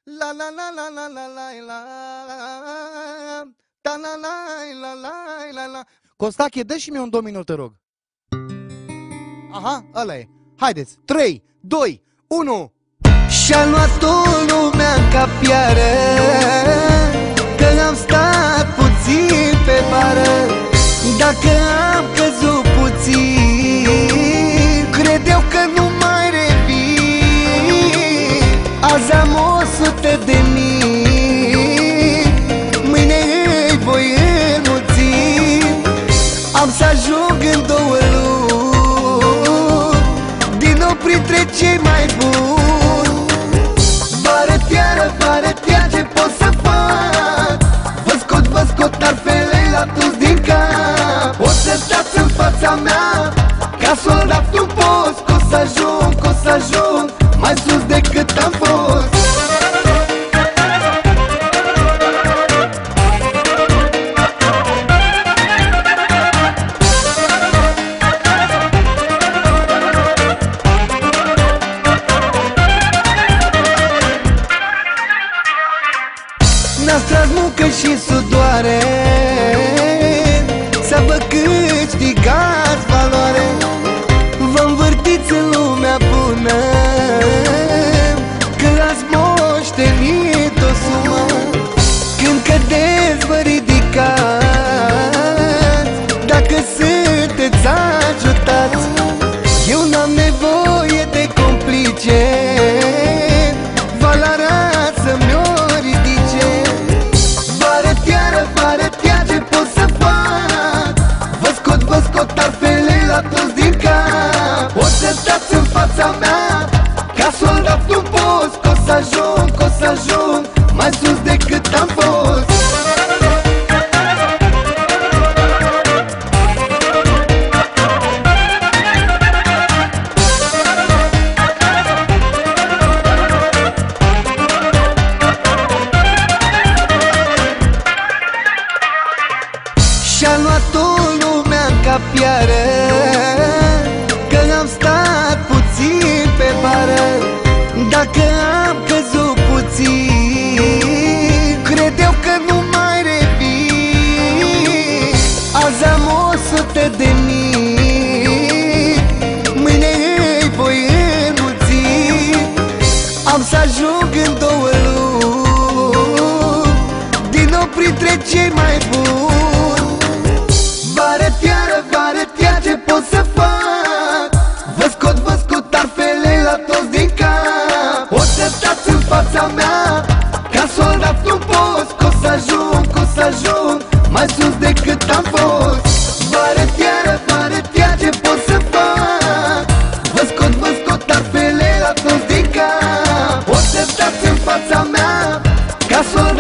La la la la la la la la la la la la la la. Costache, dă și mie un domino, te rog. Aha, ăla e. Haideți, 3, 2, 1. Și-a luat-o lumea în capiară, că am stat puțin pe bară. Dacă am căzut puțin, credeau că nu mai revin. Azi am 100.000, mâine îi voi înmulți. Am să ajung în 2 luni din nou printre cei mai buni. Bară-teară, ce pot să fac? Vă scot arfele la toți din cap. O să stați în fața mea ca soldat un post. Că o să ajung mai sus decât am fost. N-ați tras muncă și sudoare să vă câștigați valoare. Vă învârtiți în lumea bună, că ați moștenit o sumă. Când cădeți vă ridicați, dacă sunteți ajutați. Eu n-am nevoie de complice, valoarea să-mi o ridice. Bară-teară, ce pot să fac? Vă scot arfele la toți din cap. O să stați în fața mea ca soldat un post. Că o să ajung mai sus decât am fost. Și-a luat-o lumea în capiară, că am stat puțin pe bară. Dacă am căzut puțin, credeau că nu mai revin. Azi am 100.000, mâine îi voi înmulți. Am să ajung în 2 luni din nou printre cei mai buni. Bară-teară, ce pot să fac? Vă scot arfele la toți din cap. O să stați în fața mea ca soldat un post. Că o să ajung mai sus decât am fost. Bară-teară, ce pot să fac? Vă scot arfele la toți din cap. O să stați în fața mea ca soldat